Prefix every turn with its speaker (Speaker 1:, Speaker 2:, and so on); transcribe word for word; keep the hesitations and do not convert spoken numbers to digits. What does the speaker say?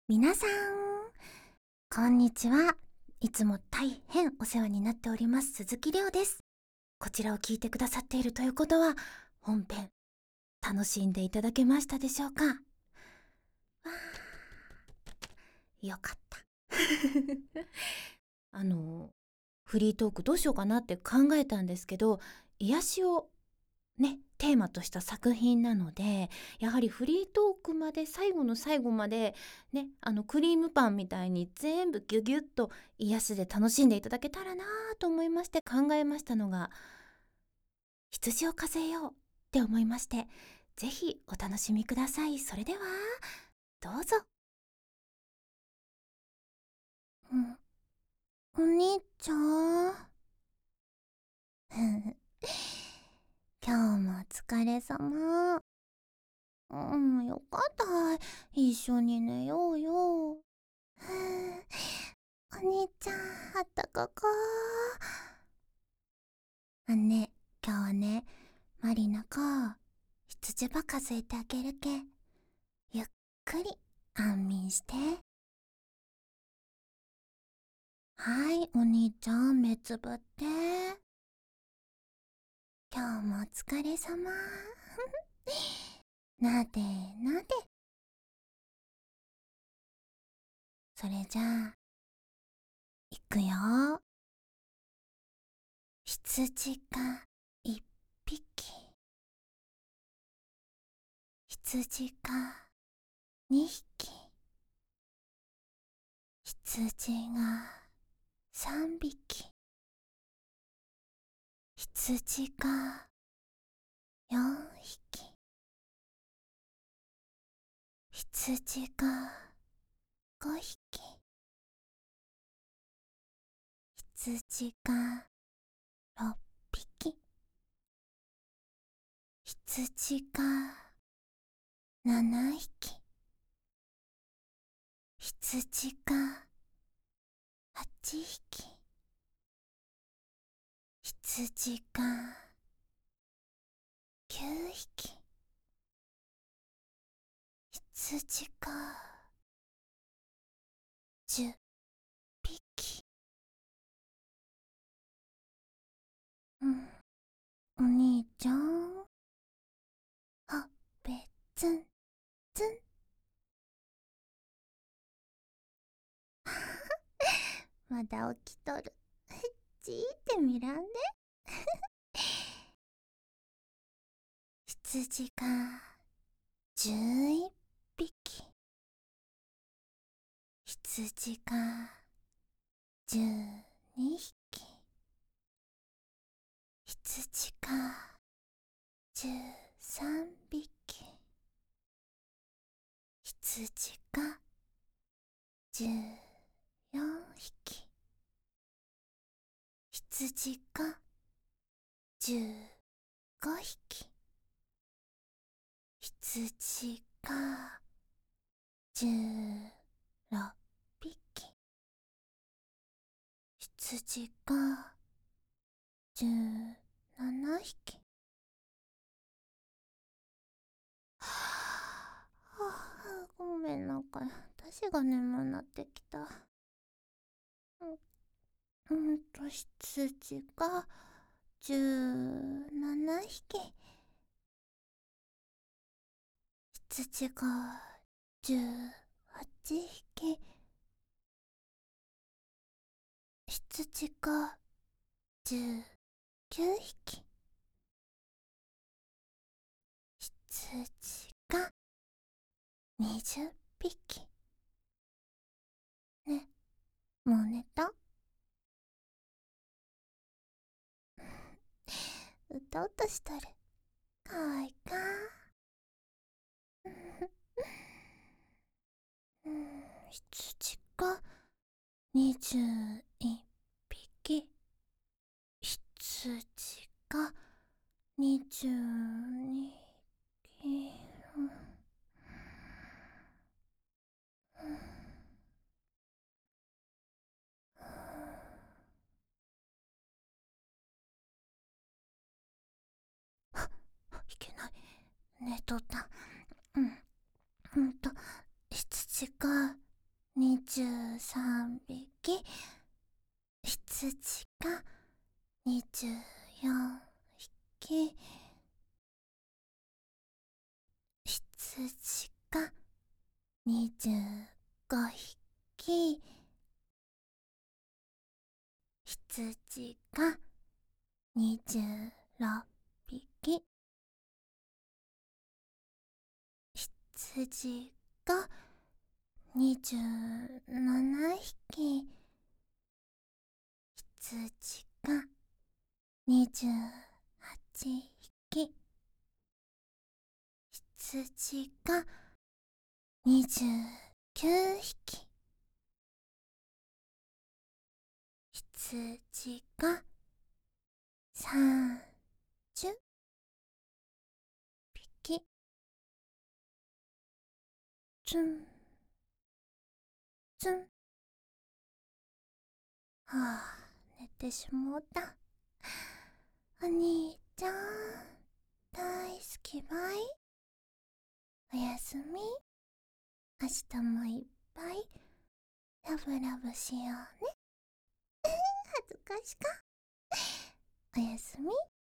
Speaker 1: 皆さん、こんにちは。いつも大変お世話になっております鈴木亮です。こちらを聞いてくださっているということは、本編楽しんでいただけましたでしょうか？わー、よかった。あのフリートークどうしようかなって考えたんですけど、癒しをねテーマとした作品なので、やはりフリートークまで最後の最後までね、あのクリームパンみたいに全部ギュギュッと癒しで楽しんでいただけたらなと思いまして考えましたのが、羊を数えようって思いまして、ぜひお楽しみください。それではどうぞ。うん、お兄ちゃん今日もお疲れ様。うん、よかった。一緒に寝ようよ。お兄ちゃん、あったかか？あんね、今日はね、マリナが羊ば数えてあげるけ。ゆっくり安眠して。はい、お兄ちゃん、目つぶって。今日もお疲れ様。なでなで。それじゃあ、いくよ。羊が一匹。羊が二匹。羊が三匹。羊が四匹。羊が五匹。羊が六匹。羊が七匹。羊が八匹。羊が九匹。羊が十匹。うん、お兄ちゃん、ほっぺつんつん。まだ起きとる。じーって見らんで。羊が十一匹。羊が十二匹。羊が十三匹。羊が十四匹。羊が十五匹。羊が十六匹。羊が十七匹。はあ、ごめん、なんか私が眠くなってきた。うん、うんと羊が十七匹。羊が十八匹。羊が十九匹。羊が二十匹。ね、もう寝た？うとうとしとる。かわいいか。うん、羊が二十一匹。羊が二十二匹。いけない。寝とった。うん。ほんと、羊がにじゅうさんびき、羊がにじゅうよんひき、羊がにじゅうごひき、羊がにじゅうろっぴき、羊がにじゅうななひき、羊がにじゅうはちひき、羊がにじゅうきゅうひき、羊がさんじゅっぴき、ツンツン。はあ、寝てしもうた。お兄ちゃん、大好きばい。おやすみ。明日もいっぱいラブラブしようね。恥ずかしか。おやすみ。